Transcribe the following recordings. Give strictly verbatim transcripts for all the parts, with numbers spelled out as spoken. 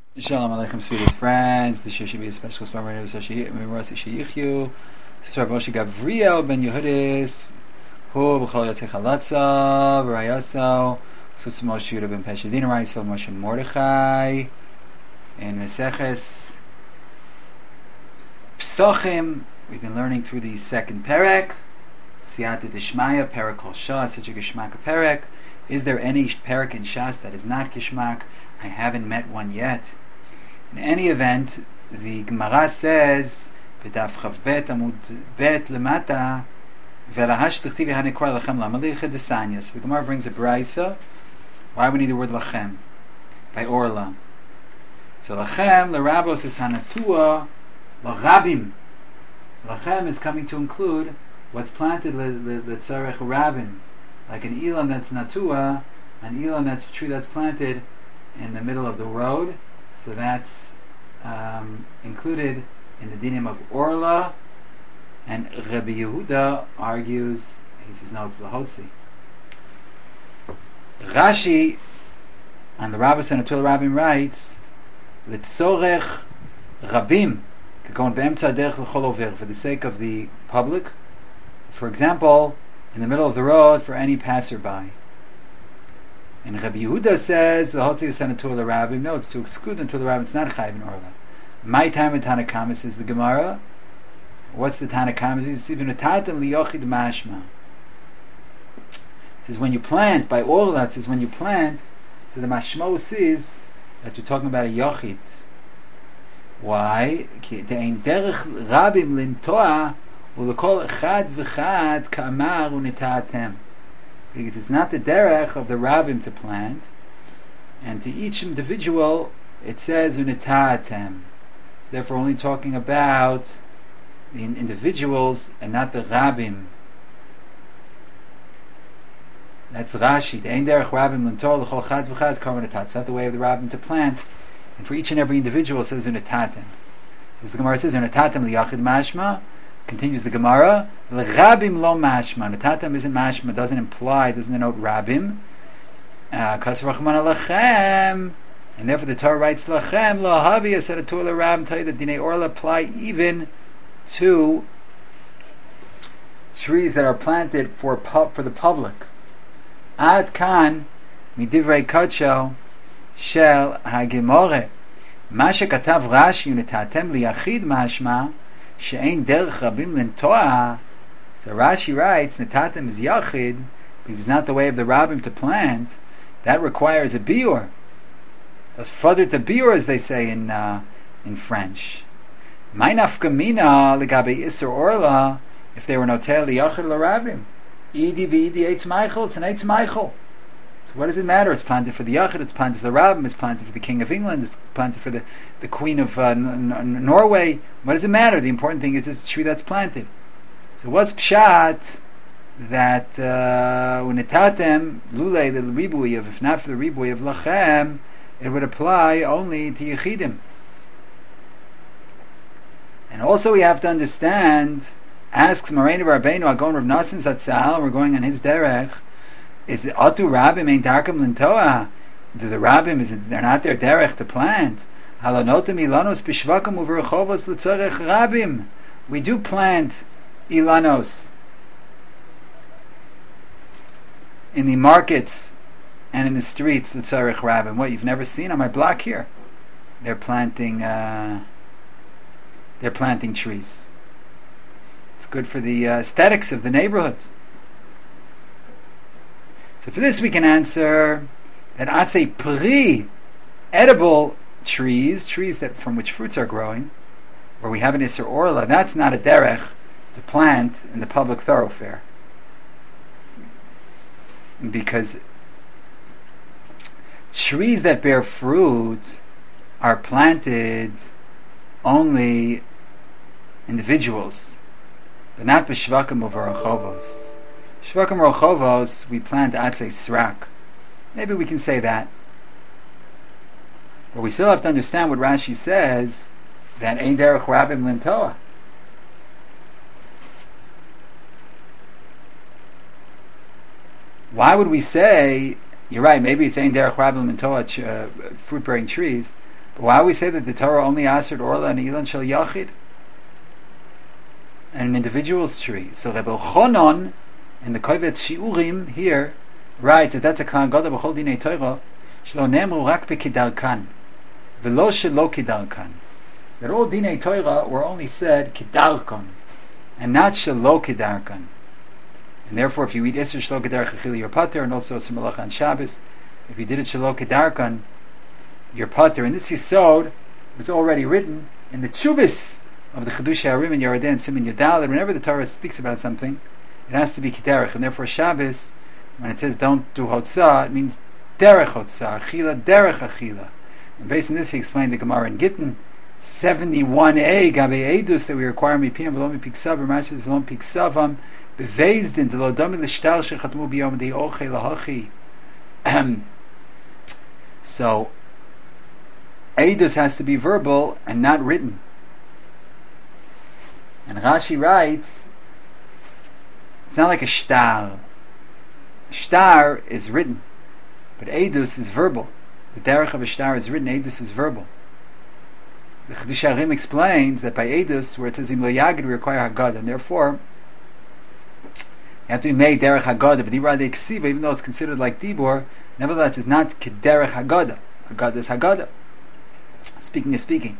Shalom Aleichem, sweetest friends. This year should be a special Svarmar Rasi Sheyichyu. Sir Moshe Gavriel Ben Yehudis, Hu B'chol Yotzei Chalatza, V'Rayaso, Sus Moshe Yehuda Ben Peshadina, Raisel Moshe Mordechai, in Meseches Psachim. We've been learning through the second Perek, Siyata Dishmaya, Perek Kol Shas, such a Geshmak Perek. Is there any Perek in Shas that is not Geshmak? I haven't met one yet. In any event, the Gemara says, "B'daf Chav Bet Amud Bet Lemata V'lahash Tichtivi Hanekor Lachem Lamalicha Desanya." So the Gemara brings a brayso. Why we need the word Lachem? By Orla. So Lachem L'Rabos is Hanatua L'Rabim. Lachem is coming to include what's planted L'Tzarech Rabim, like an Elam that's Natua, an Elam that's a tree that's planted in the middle of the road, so that's um, included in the dinim of Orla. And Rabbi Yehuda argues, he says no, it's Lahotzi. Rashi on the Rabbis and Atul Rabbim writes, Litzorech Rabim Kekon Be'emtza Derech L'chol Over, for the sake of the public, for example, in the middle of the road for any passerby. And Rabbi Yehuda says the Hotzi is Sanatur L'Rabim. No, it's to exclude until the Rabbim. It's not Chayiv in Orla. My time in Tanakama says the Gemara. What's the Tanakama? It says even Tatam Liyochid Mashma. It says when you plant by Orla. It says when you plant. So the Mashmos is that you're talking about a Yochid. Why? Ki De'ein Derech Rabim Lintoa U'Lekol Echad V'Chad Ka'amar U'Nitatem. Because it's not the derech of the rabbim to plant, and to each individual it says unitaatem. So therefore, only talking about the individuals and not the rabbim. That's Rashi. The ein derech rabbim l'ntol l'chol chad v'chad karban atat. It's not the way of the rabbim to plant, and for each and every individual it says unitaatem. As the Gemara says unitaatem liyachid mashma. Continues the Gemara, L'Rabim lo mashma. Natatam isn't mashma, doesn't imply, doesn't denote Rabim. Kas Rachman Lachem, and therefore the Torah writes Lachem lo havi said to L'Rabim. Tell you that Dinei Orla apply even to trees that are planted for pub, for the public. Ad kan midivrei kodsho shel hagimore. Masha katav Rashi unitatem liyachid mashma. She'ein derech rabim lintoa. So Rashi writes, Natatem is yachid, because it's not the way of the rabbim to plant. That requires a biur. That's further to biur, as they say in uh, in French. My nafkamina legabe iser orla, if they were notel liyachid l'rabim. Idi v'idi eitz meichel, it's an eitz meichel. So what does it matter? It's planted for the Yachid, it's planted for the Rabbim, it's planted for the King of England, it's planted for the, the Queen of uh, N- N- Norway. What does it matter? The important thing is it's a tree that's planted. So what's Pshat that Unitatem, uh, Lule, the Ribui of, if not for the Ribui of Lachem, it would apply only to Yechidim. And also we have to understand, asks Moreinu Rabbeinu, Agon Rav Nassim Zatzal, we're going on his derech, is it Atu Rabbim ain't Darkam Lintoa? Do the Rabbim, is it, they're not their derech to plant? Halonotim Ilanos Bishvakam Uverchovos L'Tzorech Rabbim. We do plant Ilanos in the markets and in the streets, L'Tzorech Rabbim. What, you've never seen on my block here? They're planting uh, they're planting trees. It's good for the uh, aesthetics of the neighborhood. So for this we can answer that Atzei Pri, edible trees, trees that from which fruits are growing, where we have an Isser Orla, that's not a derech to plant in the public thoroughfare. Because trees that bear fruit are planted only individuals, but not b'shvakim of arachovos. Shvakim Rochovos, we plant Atzei Srak. Maybe we can say that. But we still have to understand what Rashi says, that Ein Derech Rabim Lintoa. Why would we say, you're right, maybe it's Ein Derech Rabim Lintoa, uh, fruit-bearing trees, But why we say that the Torah only answered Orla and Ilan Shel Yachid? And an individual's tree. So Rebbe Chonon in the Kovetz Shiurim here writes that that's a Klan Goda B'chol Dinei Torah Shelo Nemru Rak B'Kidarkan V'lo Shelo Kidarkan. That all Dinei Torah were only said Kidarkan and not Shelo Kidarkan. And therefore, if you eat Isser Shelo Kidarkan Chili, you're Pater, and also some Malacha on Shabbos. If you did it Shelo Kidarkan, you're Pater. And this Yisod was already written in the Tshuvas of the Chedush HaRim and Yeridei and Siman Yudal, that whenever the Torah speaks about something, it has to be Kederech, and therefore Shabbos, when it says don't do Hotzah, it means Derech Hotzah, Achila, Derech Achila. And based on this, he explained the Gemara in Gittin, seventy-one a, Gabe Eidus, that we require Mipiyam, V'lo Mipiksav, Ramashis, V'lo Mipiksavam, Bevezdin, D'lo Domi L'shtar, Shechatmu B'yom Dei Oche Lahachi. So, Eidus has to be verbal and not written. And Rashi writes, it's not like a shtar. Shtar is written, but Eidus is verbal. The derech of a shtar is written, Eidus is verbal. The Chedush HaRim explains that by Eidus, where it says Im Lo Yagid, we require Haggadah, and therefore, you have to be made derech Haggadah, but Dibra de Ksiva, even though it's considered like Dibor, nevertheless it's not derech Haggadah. Haggadah is Haggadah. Speaking is speaking.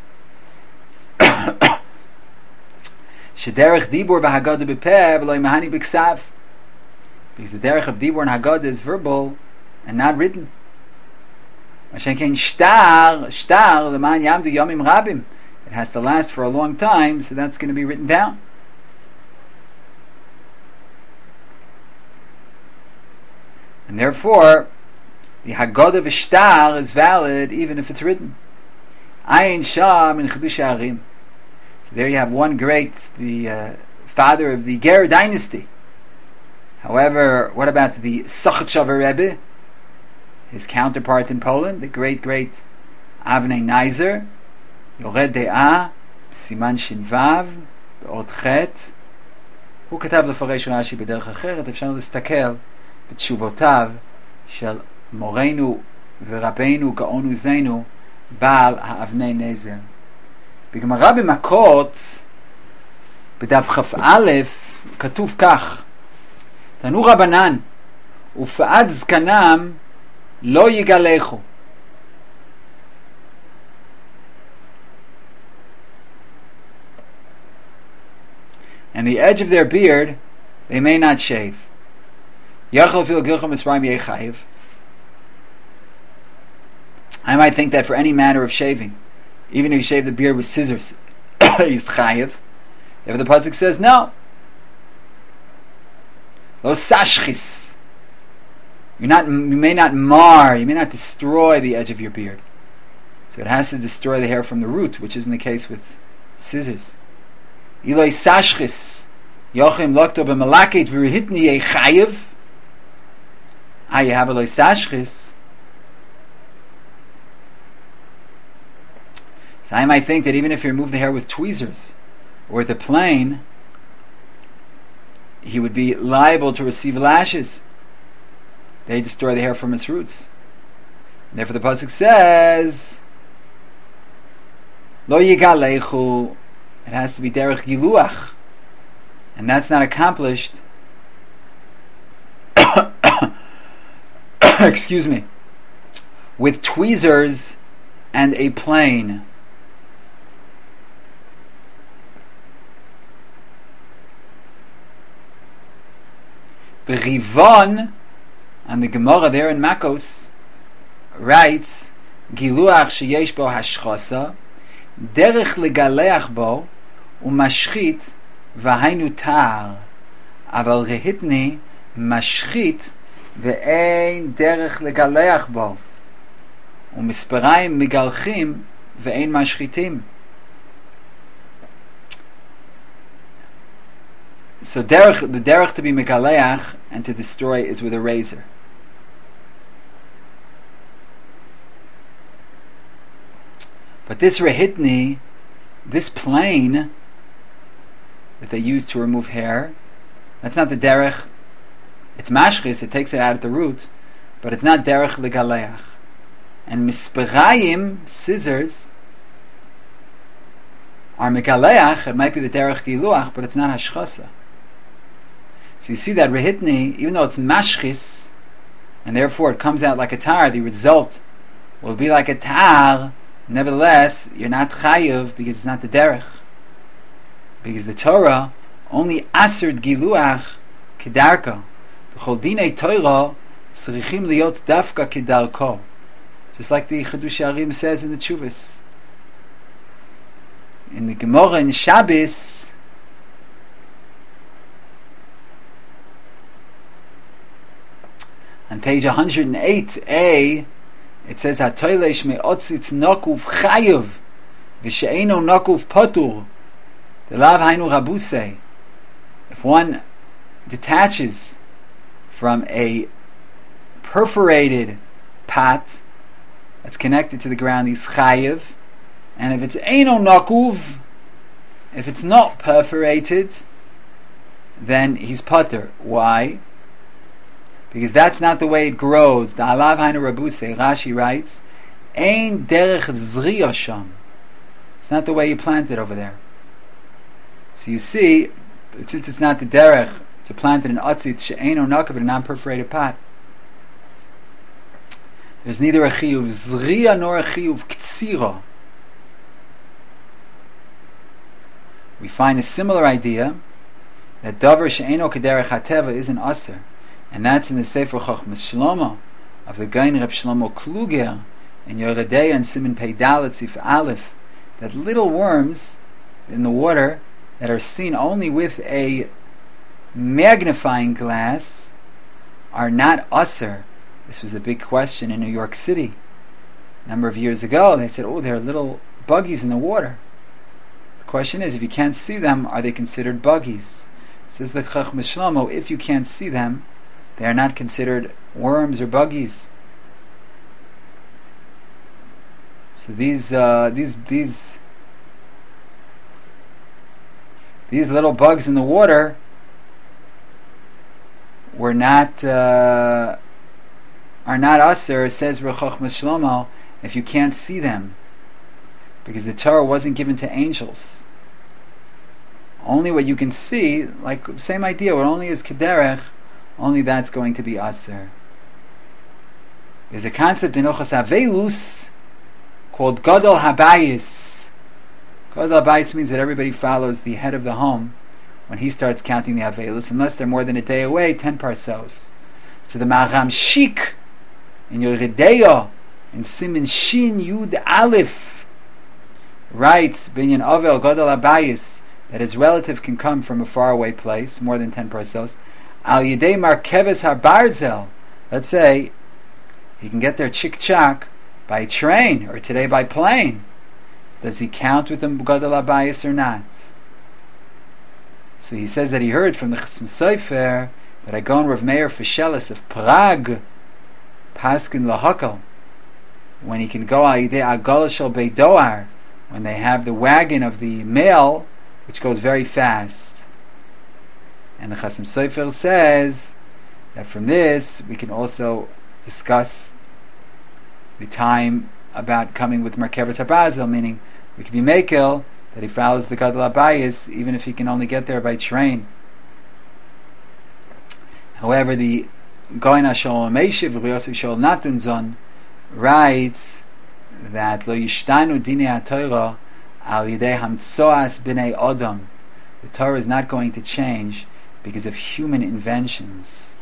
Shederech Dibor v'Haggadah b'peh v'lo imahani b'ksav, because the derech of Dibor and Haggadah is verbal and not written. Mashenkein shtar shtar l'man yamdu yomim rabim, it has to last for a long time, so that's going to be written down. And therefore, the Haggadah v'shtar is valid even if it's written. Ayin Sham in Chedush HaRim. So there you have one great, the uh, father of the Ger dynasty. However, what about the Sochetshover Rebbe, his counterpart in Poland, the great, great Avnei Neiser, Yored De'ah, Siman Shin Vav, Be'od Chet. הוא כתב לפרש רש"י בדרך אחרת, אפשר להסתכל בתשובותיו של מורנו ורבנו גאון עוזנו בעל האבני נזר. בגמרא במכות בדף כ"א כתוב כך: תנו רבנן ופאת זקנם לא יגלחו. And the edge of their beard they may not shave. Yachal fil gilcham misraim yechayiv. I might think that for any manner of shaving, even if you shave the beard with scissors, he's chayiv. If the pasuk says no, lo sashchis, you're not, you may not mar, you may not destroy the edge of your beard. So it has to destroy the hair from the root, which isn't the case with scissors. Iloi sashchis, yochim lokto b'malakit v'rihitni yechayiv. Ah, you have iloi sashchis. So I might think that even if you remove the hair with tweezers or with a plane, he would be liable to receive lashes. They destroy the hair from its roots. And therefore the pasuk says, Lo yigalechu. It has to be derech giluach, and that's not accomplished. Excuse me. With tweezers and a plane. The Rivon, and the Gemara there in Makos, writes, Giluach sheyesh bo hashchasa, derech legaleach bo, umashchit v'hainu tar, aval rehitni mashchit ve'ein derech legaleach bo, umisperayim migalchim ve'ein mashchitim. So derech, the derech to be megaleach and to destroy is with a razor. But this rehitni, this plane that they use to remove hair, that's not the derech. It's mashchis, it takes it out at the root, but it's not derech legaleach. And misperayim, scissors, are megaleach. It might be the derech giluach, but it's not hashchasa. So you see that rehitni, even though it's mashchis, and therefore it comes out like a tar, the result will be like a tar. Nevertheless, you're not chayiv because it's not the derech. Because the Torah only aserd giluach kedarko. The chol dinei Torah tzrichim liot dafka kedarko. Just like the Chidush Arim says in the Tshuvas. In the Gemara in Shabbos, on page one hundred eight A, it says HaToilesh me'otzitz nokuf chayiv v'she'eno nokuf potur delav hainu rabusei. If one detaches from a perforated pot that's connected to the ground, he's chayiv. And if it's eno nakuv, if it's not perforated, then he's patur. Why? Because that's not the way it grows. The alav hainu rabuse, Rashi writes, ein derech zriya sham. It's not the way you plant it over there. So you see, since it's not the derech to plant it in atzit she'eno nakav, in a non-perforated pot, there's neither a chiyuv zriya nor a chiyuv ktsira. We find a similar idea that davar she'eno kederech hateva is an aser, and that's in the Sefer Chochmas Shlomo of the Gaon Reb Shlomo Kluger in Yoreh Deah and Siman Pei Dalet Sif Aleph, that little worms in the water that are seen only with a magnifying glass are not aser. This was a big question in New York City a number of years ago. They said, oh, there are little buggies in the water. The question is, if you can't see them, are they considered buggies? Says the Chochmas Shlomo, if you can't see them, they are not considered worms or buggies. So these uh, these these these little bugs in the water were not uh, are not aser, says Chochmas Shlomo, if you can't see them, because the Torah wasn't given to angels. Only what you can see, like same idea, what only is kederech, only that's going to be aser. There's a concept in Ochas Avelus called Gadol Habayis. Gadol Habayis means that everybody follows the head of the home when he starts counting the Avelus, unless they're more than a day away, ten parsos. So the Maharam Shik in Yoreh Deah in Siman Shin Yud Aleph writes Binyan Avel Gadol Habayis that his relative can come from a faraway place, more than ten parsos. Al Yidei Markeves HaBarzel, let's say he can get there chik-chak by train, or today by plane. Does he count with the Gadol Habayis or not? So he says that he heard from the Chasm Sofer that I go on Rav Meir Fishelis of Prague, Paskin Lahakal, when he can go Al Yidei Agol Shel Beidoar, when they have the wagon of the mail, which goes very fast. And the Chasm Sofer says that from this we can also discuss the time about coming with Markeves HaBarzel, meaning we can be mekel that he follows the Gadol Habayis even if he can only get there by train. However, the Goin HaSholom Meishiv, Rabbi Yosef Shaul Natunzon, writes that Lo Yishtanu Dinei HaTorah Al Yidei Hamtzoas B'nei Odom. The Torah is not going to change because of human inventions.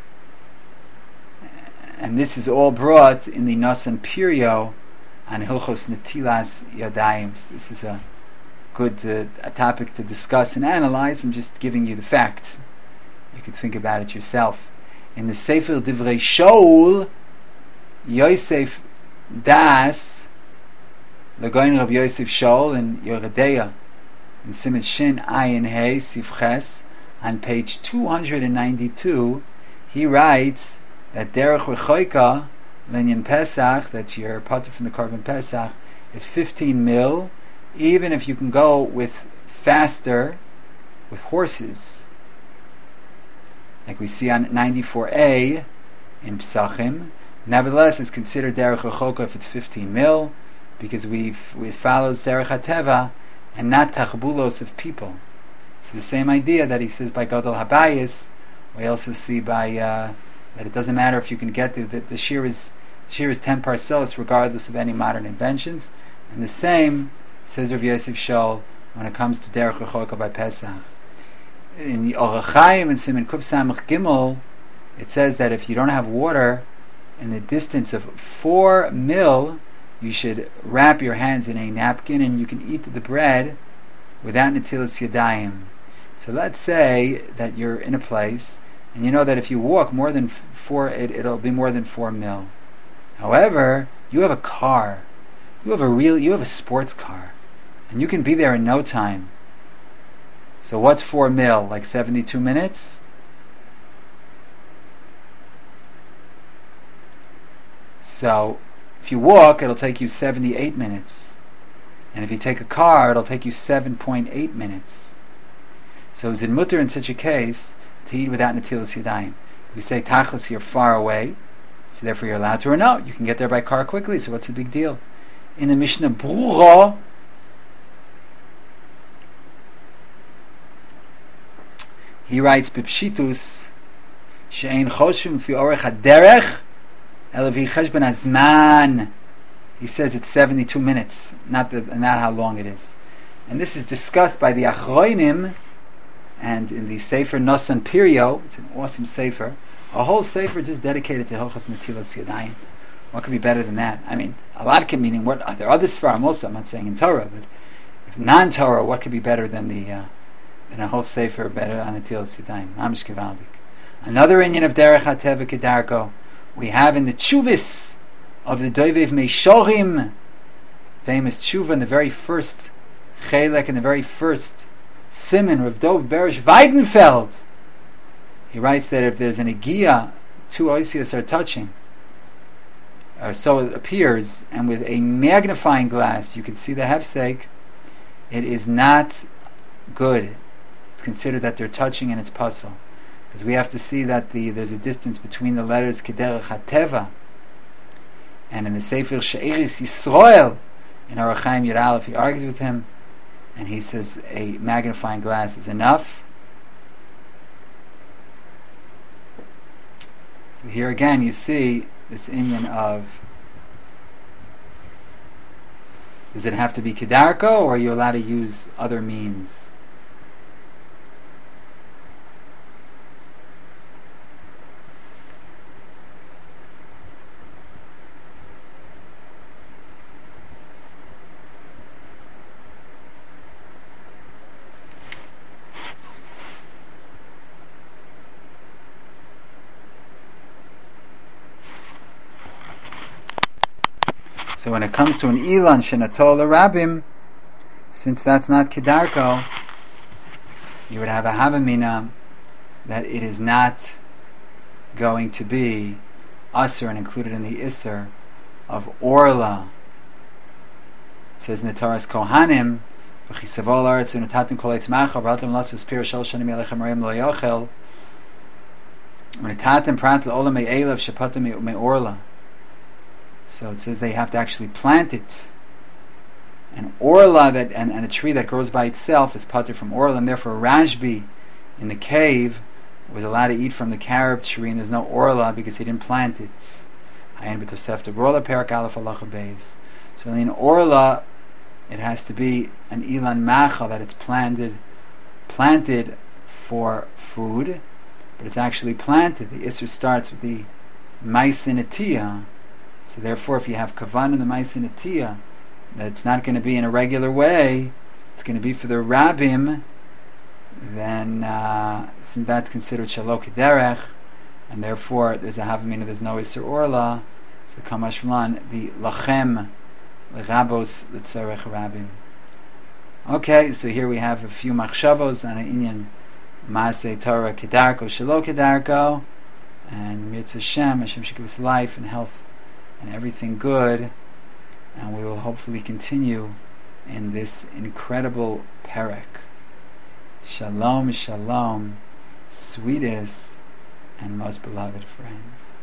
And this is all brought in the Nasan Pirio on Hilchos Netilas Yadayim. This is a good uh, a topic to discuss and analyze. I'm just giving you the facts. You can think about it yourself. In the Sefer Divrei Shaul, Yosef Das, Lagoin Rabbi Yosef Shaul in Yoreh Deah, in Siman Shin Ayin Hey Sifches, on page two hundred ninety-two, he writes that Derech Rechoika Linyan Pesach, that your patur from the Korban Pesach, is fifteen mil, even if you can go with faster, with horses. Like we see on ninety-four A in Psachim, Nevertheless, it's considered derech rechoka if it's fifteen mil, because we we follows derech hateva and not tachbulos of people. So the same idea that he says by Gadol Habayis, we also see by uh, that it doesn't matter if you can get the the, the shear is shear is ten parsos regardless of any modern inventions, and the same says Rav Yosef Shol when it comes to derech rechoka by Pesach. In the Orach Chaim and Siman Kuf Samach Gimel, it says that if you don't have water in the distance of four mil, you should wrap your hands in a napkin and you can eat the bread without netilas yadayim. So let's say that you're in a place and you know that if you walk more than four, it, it'll be more than four mil. However, you have a car, you have a real, you have a sports car, and you can be there in no time. So what's four mil? Like seventy-two minutes? So if you walk, it'll take you seventy-eight minutes. And if you take a car, it'll take you seven point eight minutes. So is it mutter in such a case to eat without netilas yadayim? We say tachlis, you're far away, so therefore you're allowed to, or no, you can get there by car quickly, so what's the big deal? In the Mishnah Brura, he writes, Bipshitus, she'ein choshim fi orech haderech, ela vi cheshbon hazman. He says it's seventy-two minutes, not the, not how long it is. And this is discussed by the Achroinim, and in the Sefer Nosan Pirio, it's an awesome Sefer, a whole Sefer just dedicated to Hilchos Netilas Yadayim. What could be better than that? I mean, a lot can meaning, what, are there other Sfarim also, I'm not saying in Torah, but if non-Torah, what could be better than the... Uh, and a whole sefer better on Netilas Yadayim. Mamish Gevaldik. Another inyan of Derech HaTeva Kedarko we have in the Tshuvis of the Doivev Meishorim, famous Tshuva in the very first Chelek, in the very first Siman, Rav Dov Berish Weidenfeld. He writes that if there's an Agia, two Oisios are touching, or so it appears, and with a magnifying glass you can see the Hefsek, it is not good. Consider that they're touching and it's puzzle, because we have to see that the there's a distance between the letters Kederech HaTeva, and in the Sefer She'eris Yisrael in Orach Chaim Yud Aleph he argues with him and he says a magnifying glass is enough. So here again you see this inyan of, does it have to be Kedarko, or are you allowed to use other means? So when it comes to an Ilan Shenatol Rabim, since that's not Kedarko, you would have a Havamina that it is not going to be Asr and included in the Isser of Orla. It says in the Torah Kohanim, V'chisavol aretz u'natatim kol eitz macha v'atim lasus pir shel shanim yelechem reim lo yochel u'natatim prat l'olam me'elav shepatim me'orla. So it says they have to actually plant it. And orla, that and, and a tree that grows by itself is pater from orla, and therefore Rashbi in the cave was allowed to eat from the carob tree, and there's no orla because he didn't plant it. Hayin b'tosefta orla perak aleph halacha beis. So in orla, it has to be an ilan macha, that it's planted, planted for food, but it's actually planted. The Isser starts with the maisinatiyah. So therefore, if you have kavan in the maisinatiyah, that it's not going to be in a regular way, it's going to be for the rabbim, then uh, since that's considered shalok derech, and therefore there's a havamina, there's no Isser orla, so kamash lan the lachem lerabos l'tzarech rabbim. Okay, so here we have a few machshavos on an inyan maaseh Torah kedarko shalok kedarko, and Mirza Hashem, Hashem should give us life and health and everything good, and we will hopefully continue in this incredible perek. Shalom, shalom, sweetest and most beloved friends.